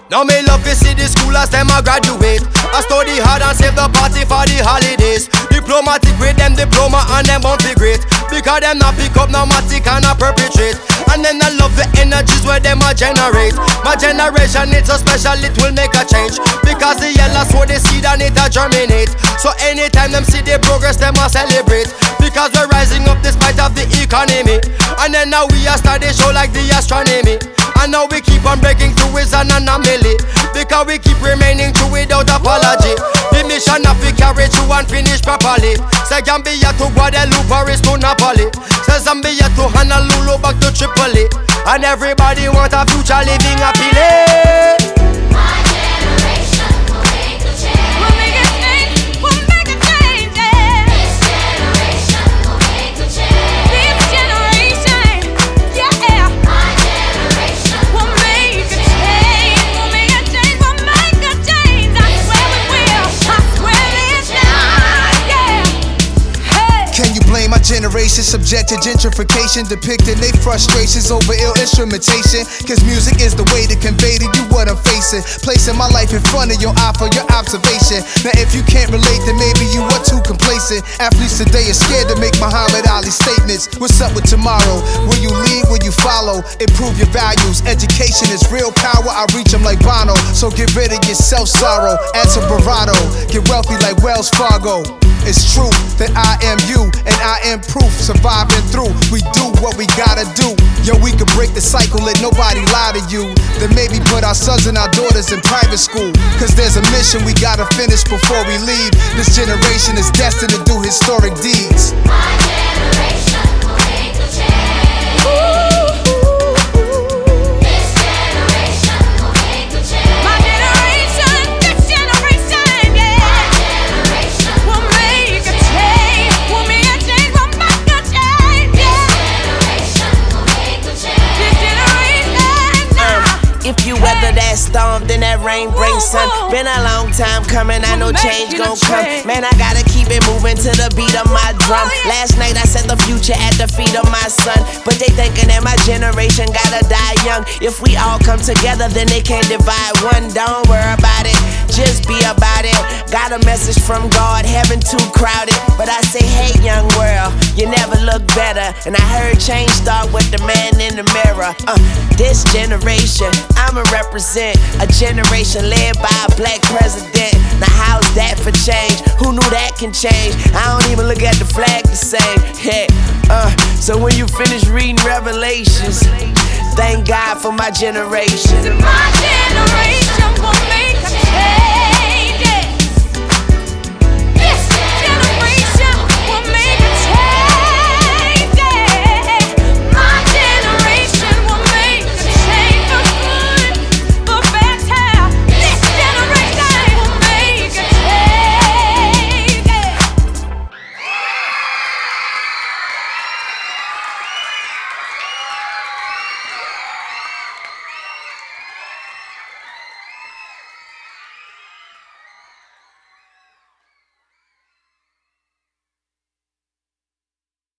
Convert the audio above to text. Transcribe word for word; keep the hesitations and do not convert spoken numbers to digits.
Now me love to see the schoolers them a graduate. I study hard and save the party for the holidays. Diplomatic with them diploma and them won't be great, because them not pick up no matic and not perpetrate. And then I love the energies where them a generate. My generation it's so special it will make a change, because the yellow sow the seed and it a germinate. So anytime them see the progress them a celebrate, because we're rising up despite of the economy. And then now we are starting show like the astronomy. And now we keep on breaking through is an anomaly, because we keep remaining true without apology. The mission of we carry through and finish properly. Say Gambia to Guadeloupe, Paris to Napoli. Say Zambia to Honolulu, back to Tripoli. And everybody want a future living happily. My generation will make a change. We'll make a change. We'll make a change. Yeah. This generation will make a change. This generation, yeah. My generation We'll make a change. We'll make a change. We'll make a change. I swear we will. I swear this time, yeah. Hey. Can you blame my generation subject to gentrification, depicting their frustrations over ill instrumentation? Cause music is the way to convey to you what I'm facing, placing my life in front of your eye for your observation. Now if you can't relate, then maybe you are too complacent. Athletes today are scared to make Muhammad Ali statements. What's up with tomorrow? Will you lead, will you follow? Improve your values, education is real power. I reach them like Bono, so get rid of your self-sorrow. Add some bravado, get wealthy like Wells Fargo. It's true that I am you and I am proof. Surviving through, we do what we gotta do. Yo, we could break the cycle, let nobody lie to you. Then maybe put our sons and our daughters in private school, cause there's a mission we gotta finish before we leave. This generation is destined to do historic deeds. My generation will make a change. This generation will make a change. My generation, this generation, yeah. My generation We'll make a change. We'll make a change. We'll make a change, yeah. generation will make a change. This generation, nah. If you weather that storm, then that rain brings sun. Been a long time coming, I know We'll change make it a gon' come. change. Man, I gotta keep it moving to the beat of my drum. Oh, yeah. Last night I set the future at the feet of my son, but they thinking that my generation gotta die young. If we all come together, then they can't divide one. Don't worry about it, just be about it. Got a message from God, heaven too crowded, but I say, hey young world, you never look better. And I heard change start with the man in the mirror. Uh, this generation, I'ma represent a generation led by a black president. Now how's that for change? Who knew that can change? I don't even look at the flag the same. Hey, uh, so when you finish reading Revelations, thank God for my generation. My generation will make